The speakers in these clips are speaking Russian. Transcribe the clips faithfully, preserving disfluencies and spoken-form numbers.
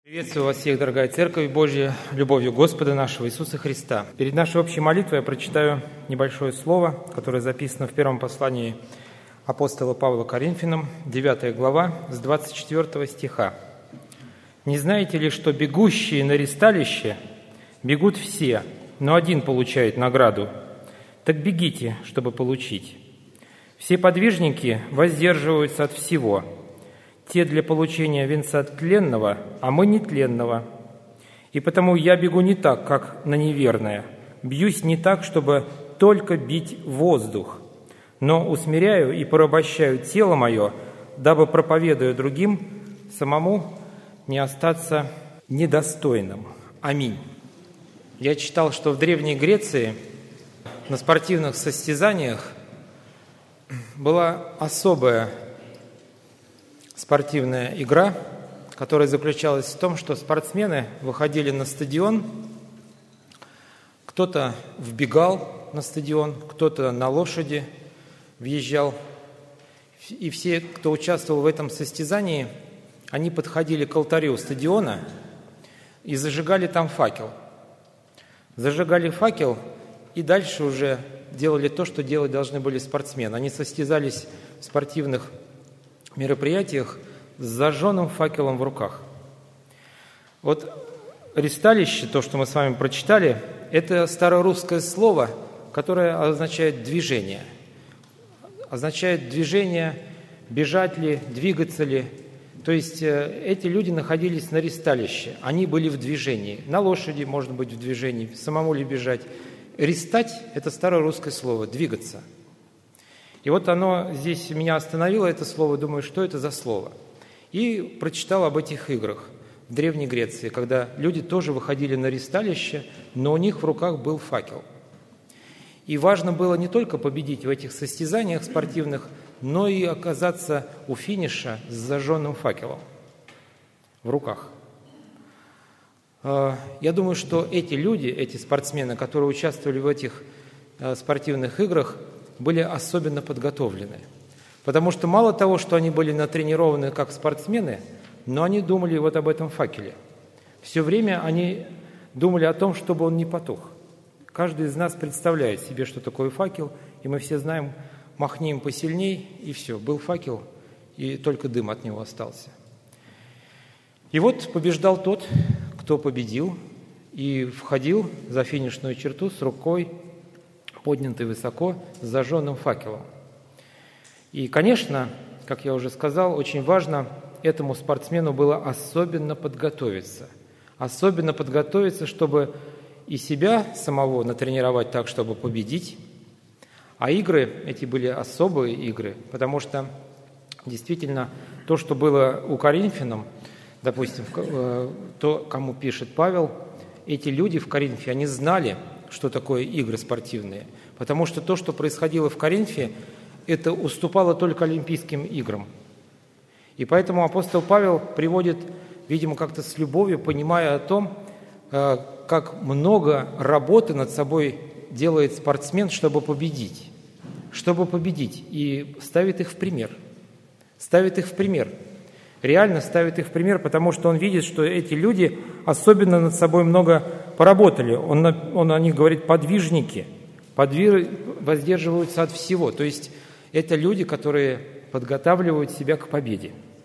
Приветствую вас всех, дорогая Церковь Божья, любовью Господа нашего Иисуса Христа. Перед нашей общей молитвой я прочитаю небольшое слово, которое записано в первом послании апостола Павла Коринфянам, девятая глава, с двадцать четвёртого стиха. «Не знаете ли, что бегущие на ристалище бегут все, но один получает награду? Так бегите, чтобы получить. Все подвижники воздерживаются от всего, те для получения венца тленного, а мы нетленного. И потому я бегу не так, как на неверное, бьюсь не так, чтобы только бить воздух, но усмиряю и порабощаю тело мое, дабы, проповедуя другим, самому не остаться недостойным». Аминь. Я читал, что в Древней Греции на спортивных состязаниях была особая спортивная игра, которая заключалась в том, что спортсмены выходили на стадион, кто-то вбегал на стадион, кто-то на лошади въезжал, и все, кто участвовал в этом состязании, они подходили к алтарю стадиона и зажигали там факел. Зажигали факел и дальше уже делали то, что делать должны были спортсмены. Они состязались в спортивных мероприятиях с зажженным факелом в руках. Вот ристалище, то, что мы с вами прочитали, это старорусское слово, которое означает движение. Означает движение, бежать ли, двигаться ли. То есть эти люди находились на ристалище, они были в движении. На лошади, может быть, в движении, самому ли бежать. Ристать – это старорусское слово, двигаться. И вот оно здесь меня остановило, это слово, думаю, что это за слово. И прочитал об этих играх в Древней Греции, когда люди тоже выходили на ристалище, но у них в руках был факел. И важно было не только победить в этих состязаниях спортивных, но и оказаться у финиша с зажженным факелом в руках. Я думаю, что эти люди, эти спортсмены, которые участвовали в этих спортивных играх, были особенно подготовлены. Потому что мало того, что они были натренированы как спортсмены, но они думали вот об этом факеле. Все время они думали о том, чтобы он не потух. Каждый из нас представляет себе, что такое факел, и мы все знаем, махни им посильней, и все, был факел, и только дым от него остался. И вот побеждал тот, кто победил, и входил за финишную черту с рукой, поднятый высоко, с зажженным факелом. И, конечно, как я уже сказал, очень важно этому спортсмену было особенно подготовиться. Особенно подготовиться, чтобы и себя самого натренировать так, чтобы победить. А игры, эти были особые игры, потому что действительно то, что было у коринфянам, допустим, то, кому пишет Павел, эти люди в Коринфе, они знали, что такое игры спортивные. Потому что то, что происходило в Коринфе, это уступало только Олимпийским играм. И поэтому апостол Павел приводит, видимо, как-то с любовью, понимая о том, как много работы над собой делает спортсмен, чтобы победить. Чтобы победить. И ставит их в пример. Ставит их в пример. Реально ставит их в пример, потому что он видит, что эти люди особенно над собой много поработали. Он, он о них говорит «подвижники», подвиж... воздерживаются от всего. То есть это люди, которые подготавливают себя к победе.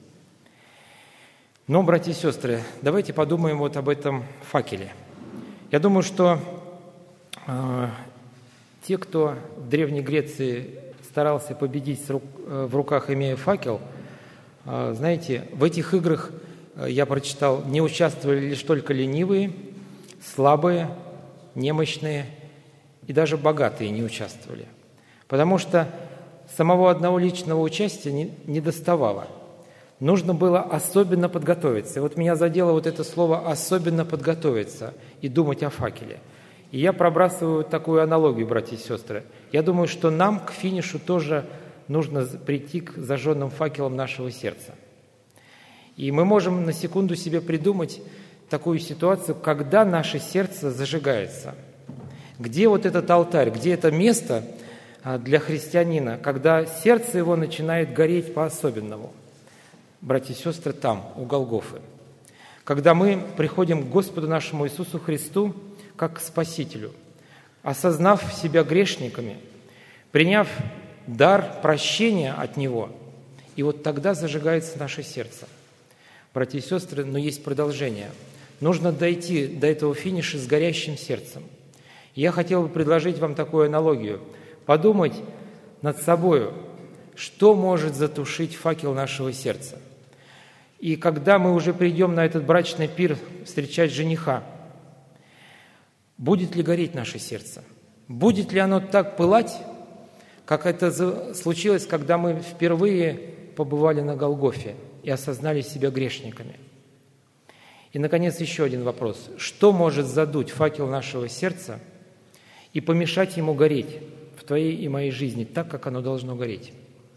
Но, братья и сестры, давайте подумаем вот об этом факеле. Я думаю, что э, те, кто в Древней Греции старался победить с рук, э, в руках, имея факел, знаете, в этих играх, я прочитал, не участвовали лишь только ленивые, слабые, немощные и даже богатые не участвовали. Потому что самого одного личного участия не, не доставало. Нужно было особенно подготовиться. И вот меня задело вот это слово «особенно подготовиться» и думать о факеле. И я пробрасываю такую аналогию, братья и сестры. Я думаю, что нам к финишу тоже нужно прийти к зажженным факелам нашего сердца. И мы можем на секунду себе придумать такую ситуацию, когда наше сердце зажигается. Где вот этот алтарь, где это место для христианина, когда сердце его начинает гореть по-особенному? Братья и сестры, там, у Голгофы. когда мы приходим к Господу нашему Иисусу Христу как к Спасителю, осознав себя грешниками, приняв дар прощения от Него, и вот тогда зажигается наше сердце. Братья и сестры, но есть продолжение. Нужно дойти до этого финиша с горящим сердцем. Я хотел бы предложить вам такую аналогию. Подумать над собою, что может затушить факел нашего сердца. И когда мы уже придем на этот брачный пир встречать жениха, будет ли гореть наше сердце? Будет ли оно так пылать, как это случилось, когда мы впервые побывали на Голгофе и осознали себя грешниками? И, наконец, еще один вопрос. Что может задуть факел нашего сердца и помешать ему гореть в твоей и моей жизни так, как оно должно гореть?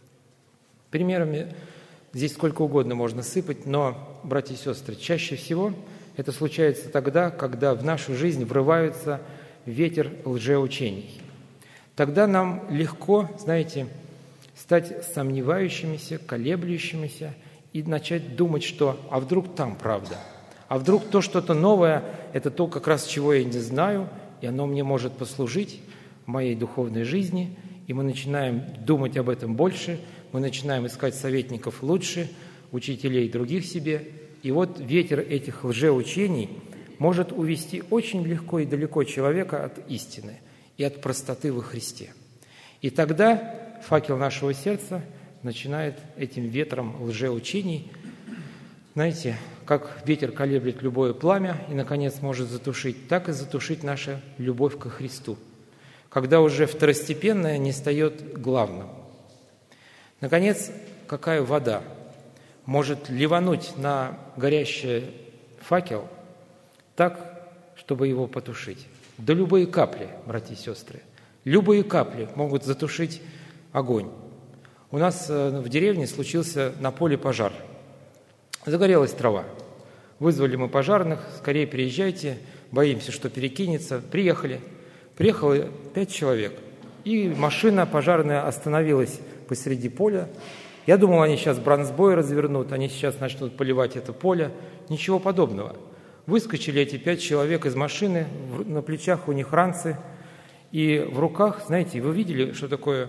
Примерами здесь сколько угодно можно сыпать, но, братья и сестры, чаще всего это случается тогда, когда в нашу жизнь врывается ветер лжеучений. Тогда нам легко, знаете, стать сомневающимися, колеблющимися и начать думать, что «а вдруг там правда?» А вдруг то что-то новое – это то, как раз чего я не знаю, и оно мне может послужить в моей духовной жизни, и мы начинаем думать об этом больше, мы начинаем искать советников лучше, учителей других себе, и вот ветер этих лжеучений может увести очень легко и далеко человека от истины и от простоты во Христе. И тогда факел нашего сердца начинает этим ветром лжеучений, знаете, как ветер колеблет любое пламя и, наконец, может затушить, так и затушить наша любовь ко Христу, когда уже второстепенное не стает главным. Наконец, какая вода может ливануть на горящий факел так, чтобы его потушить? Да любые капли, братья и сестры, любые капли могут затушить огонь. У нас в деревне случился на поле пожар. Загорелась трава. Вызвали мы пожарных, скорее приезжайте, боимся, что перекинется. Приехали. Приехало пять человек. И машина пожарная остановилась посреди поля. Я думал, они сейчас бронзбой развернут, они сейчас начнут поливать это поле. Ничего подобного. Выскочили эти пять человек из машины, на плечах у них ранцы, и в руках, знаете, вы видели, что такое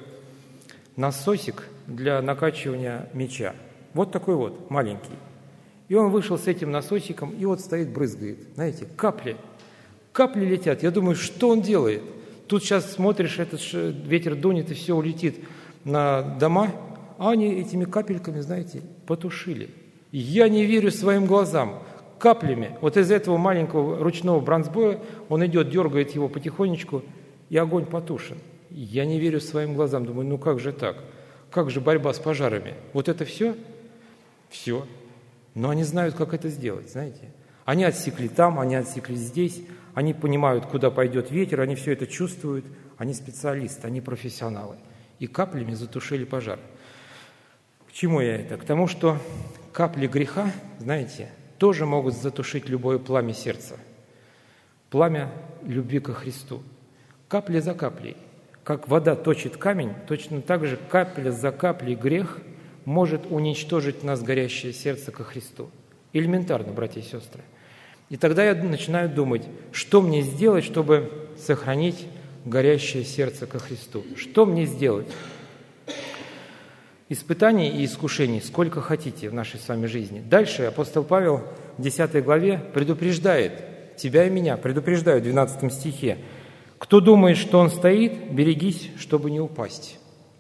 насосик для накачивания мяча? Вот такой вот, маленький. И он вышел с этим насосиком, и вот стоит, брызгает. Знаете, капли. Капли летят. Я думаю, что он делает? Тут сейчас смотришь, этот ветер дунет, и все улетит на дома, а они этими капельками, знаете, потушили. Я не верю своим глазам. Каплями. Вот из этого маленького ручного бронзбоя он идет, дергает его потихонечку, и огонь потушен. Я не верю своим глазам. Думаю, ну как же так? Как же борьба с пожарами? Вот это все? Все. Но они знают, как это сделать, знаете. Они отсекли там, они отсекли здесь, они понимают, куда пойдет ветер, они все это чувствуют, они специалисты, они профессионалы. И каплями затушили пожар. К чему я это? К тому, что капли греха, знаете, тоже могут затушить любое пламя сердца. Пламя любви ко Христу. Капля за каплей. Как вода точит камень, точно так же капля за каплей грех может уничтожить в нас горящее сердце ко Христу. Элементарно, братья и сестры. И тогда я начинаю думать, что мне сделать, чтобы сохранить горящее сердце ко Христу? Что мне сделать? Испытаний и искушений сколько хотите в нашей с вами жизни. Дальше апостол Павел в десятой главе предупреждает тебя и меня, предупреждает в двенадцатом стихе. «Кто думает, что он стоит, берегись, чтобы не упасть».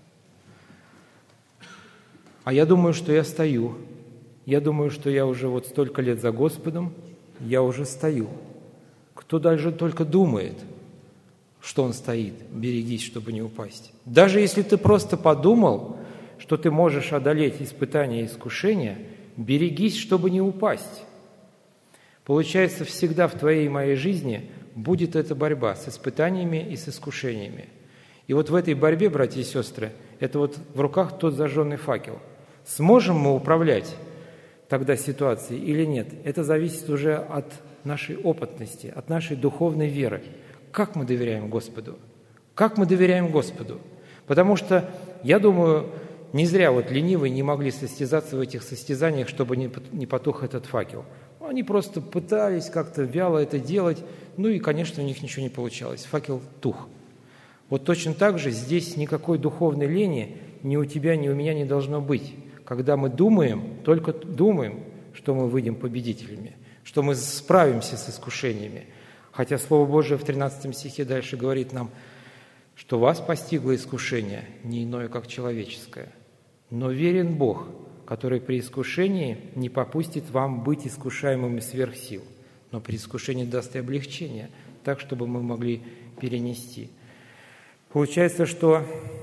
А я думаю, что я стою. Я думаю, что я уже вот столько лет за Господом, я уже стою. Кто даже только думает, что он стоит, берегись, чтобы не упасть. Даже если ты просто подумал, что ты можешь одолеть испытания и искушения, берегись, чтобы не упасть. Получается, всегда в твоей и моей жизни будет эта борьба с испытаниями и с искушениями. И вот в этой борьбе, братья и сестры, это вот в руках тот зажженный факел. Сможем мы управлять тогда ситуацией или нет? Это зависит уже от нашей опытности, от нашей духовной веры. Как мы доверяем Господу? Как мы доверяем Господу? Потому что, я думаю, не зря вот ленивые не могли состязаться в этих состязаниях, чтобы не потух этот факел. Они просто пытались как-то вяло это делать, ну и, конечно, у них ничего не получалось. Факел тух. Вот точно так же здесь никакой духовной лени ни у тебя, ни у меня не должно быть. Когда мы думаем, только думаем, что мы выйдем победителями, что мы справимся с искушениями. Хотя Слово Божие в тринадцатом стихе дальше говорит нам, что вас постигло искушение, не иное, как человеческое. Но верен Бог, который при искушении не попустит вам быть искушаемыми сверх сил, но при искушении даст и облегчение, так, чтобы мы могли перенести. Получается, что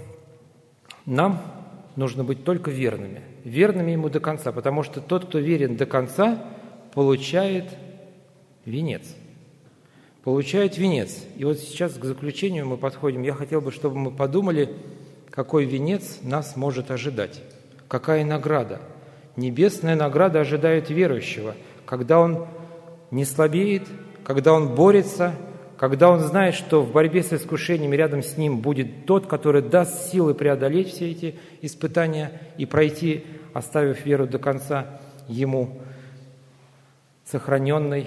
нам нужно быть только верными, верными Ему до конца, потому что тот, кто верен до конца, получает венец. Получает венец. И вот сейчас к заключению мы подходим. Я хотел бы, чтобы мы подумали, какой венец нас может ожидать, какая награда. Небесная награда ожидает верующего, когда он не слабеет, когда он борется, когда он знает, что в борьбе с искушениями рядом с ним будет тот, который даст силы преодолеть все эти испытания и пройти, оставив веру до конца ему сохраненной.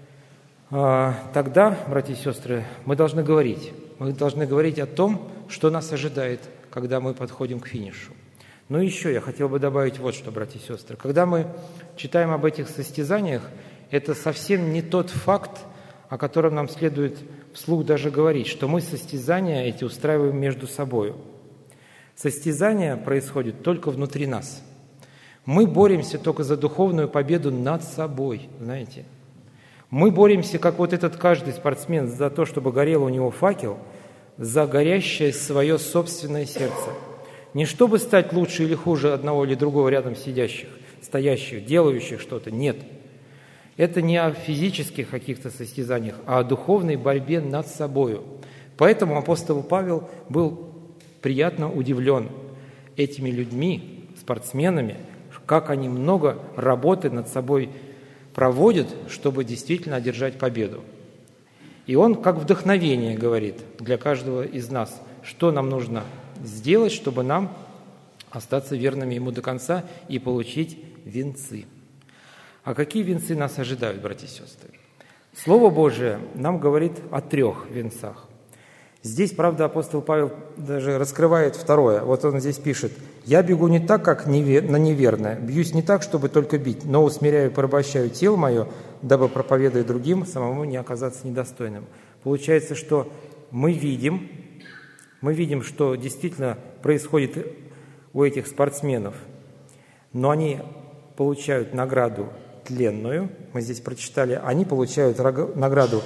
Тогда, братья и сестры, мы должны говорить. Мы должны говорить о том, что нас ожидает, когда мы подходим к финишу. Ну и еще я хотел бы добавить вот что, братья и сестры. Когда мы читаем об этих состязаниях, это совсем не тот факт, о котором нам следует вслух даже говорить, что мы состязания эти устраиваем между собой. Состязания происходят только внутри нас. Мы боремся только за духовную победу над собой, знаете. Мы боремся, как вот этот каждый спортсмен, за то, чтобы горел у него факел, за горящее свое собственное сердце. Не чтобы стать лучше или хуже одного или другого рядом сидящих, стоящих, делающих что-то, нет. Это не о физических каких-то состязаниях, а о духовной борьбе над собою. Поэтому апостол Павел был приятно удивлен этими людьми, спортсменами, как они много работы над собой проводят, чтобы действительно одержать победу. И он как вдохновение говорит для каждого из нас, что нам нужно сделать, чтобы нам остаться верными ему до конца и получить венцы. А какие венцы нас ожидают, братья и сестры? Слово Божие нам говорит о трех венцах. Здесь, правда, апостол Павел даже раскрывает второе. Вот он здесь пишет: «Я бегу не так, как на неверное, бьюсь не так, чтобы только бить, но усмиряю и порабощаю тело мое, дабы, проповедуя другим, самому не оказаться недостойным». Получается, что мы видим, мы видим, что действительно происходит у этих спортсменов, но они получают награду тленную, мы здесь прочитали, они получают награду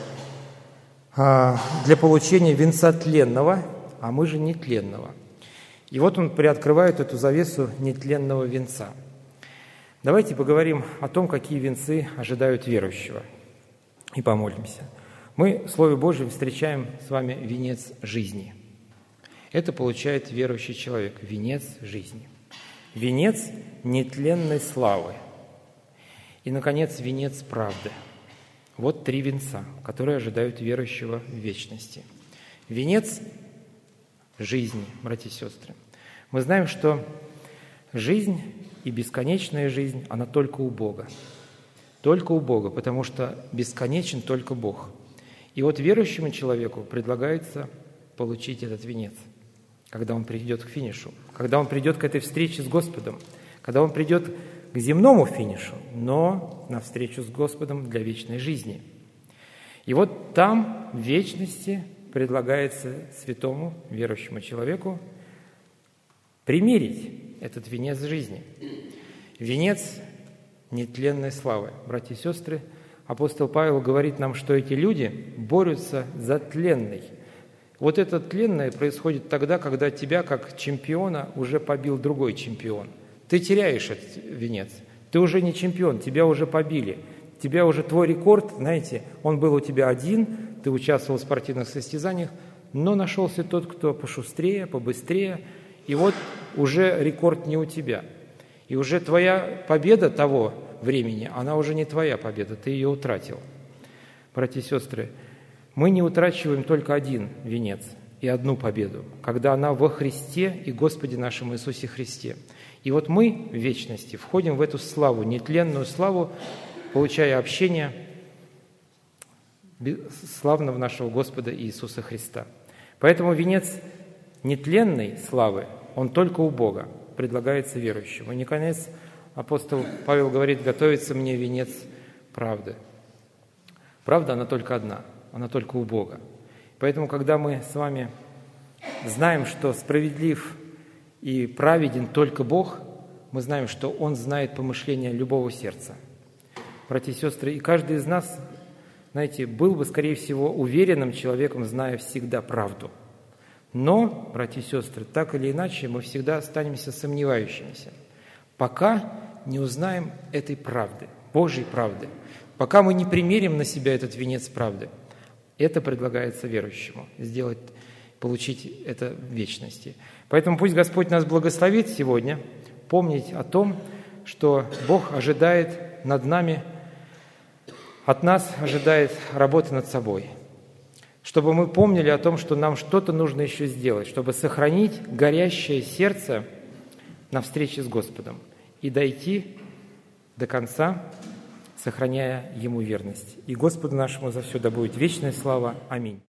для получения венца тленного, а мы же нетленного. И вот он приоткрывает эту завесу нетленного венца. Давайте поговорим о том, какие венцы ожидают верующего, и помолимся. Мы в Слове Божьем встречаем с вами венец жизни. Это получает верующий человек, венец жизни. Венец нетленной славы. И, наконец, венец правды. Вот три венца, которые ожидают верующего в вечности. Венец жизни, братья и сестры. Мы знаем, что жизнь и бесконечная жизнь, она только у Бога. Только у Бога, потому что бесконечен только Бог. И вот верующему человеку предлагается получить этот венец, когда он придет к финишу, когда он придет к этой встрече с Господом, когда он придет к земному финишу, но на встречу с Господом для вечной жизни. И вот там, в вечности, предлагается святому верующему человеку примерить этот венец жизни. Венец нетленной славы. Братья и сестры, апостол Павел говорит нам, что эти люди борются за тленный. Вот это тленное происходит тогда, когда тебя, как чемпиона, уже побил другой чемпион. Ты теряешь этот венец. Ты уже не чемпион, тебя уже побили. Тебя уже твой рекорд, знаете, он был у тебя один, ты участвовал в спортивных состязаниях, но нашелся тот, кто пошустрее, побыстрее, и вот уже рекорд не у тебя. И уже твоя победа того времени, она уже не твоя победа, ты ее утратил. Братья и сестры, мы не утрачиваем только один венец и одну победу, когда она во Христе и Господе нашем Иисусе Христе. И вот мы в вечности входим в эту славу, нетленную славу, получая общение славного нашего Господа Иисуса Христа. Поэтому венец нетленной славы, он только у Бога, предлагается верующему. И, наконец, апостол Павел говорит: «Готовится мне венец правды». Правда, она только одна, она только у Бога. Поэтому, когда мы с вами знаем, что справедлив и праведен только Бог, мы знаем, что Он знает помышления любого сердца. Братья и сестры, и каждый из нас, знаете, был бы, скорее всего, уверенным человеком, зная всегда правду. Но, братья и сестры, так или иначе, мы всегда останемся сомневающимися, пока не узнаем этой правды, Божьей правды, пока мы не примерим на себя этот венец правды. Это предлагается верующему, сделать, получить это в вечности. Поэтому пусть Господь нас благословит сегодня помнить о том, что Бог ожидает над нами, от нас ожидает работы над собой. Чтобы мы помнили о том, что нам что-то нужно еще сделать, чтобы сохранить горящее сердце на встрече с Господом и дойти до конца, сохраняя Ему верность. И Господу нашему за все да будет вечная слава. Аминь.